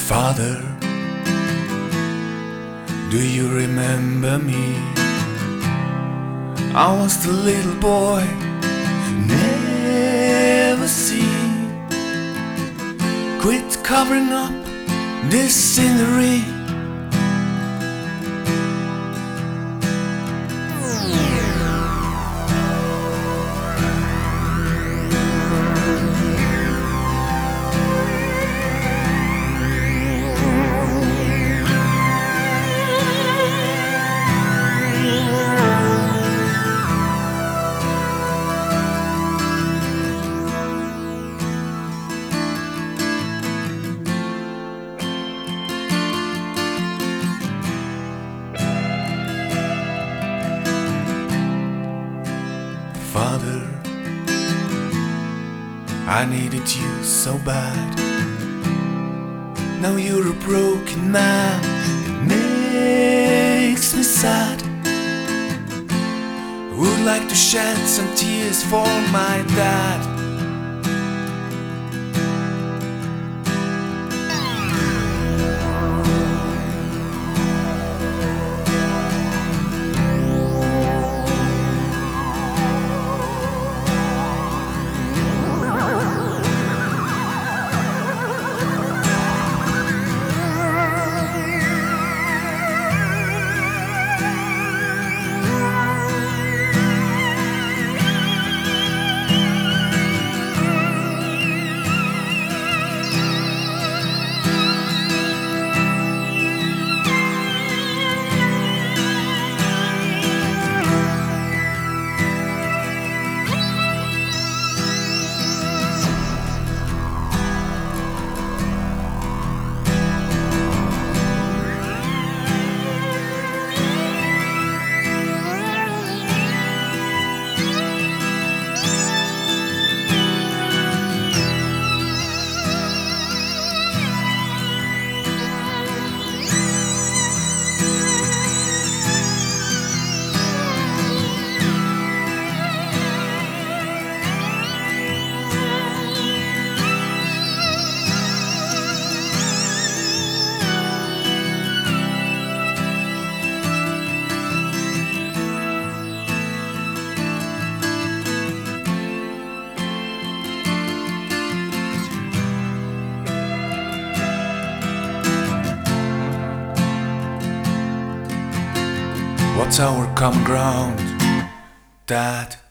Father, do you remember me? I was the little boy never seen. Quit covering up this scenery. Father, I needed you so bad. Now you're a broken man, it makes me sad. Would like to shed some tears for my dad. What's our common ground, Dad?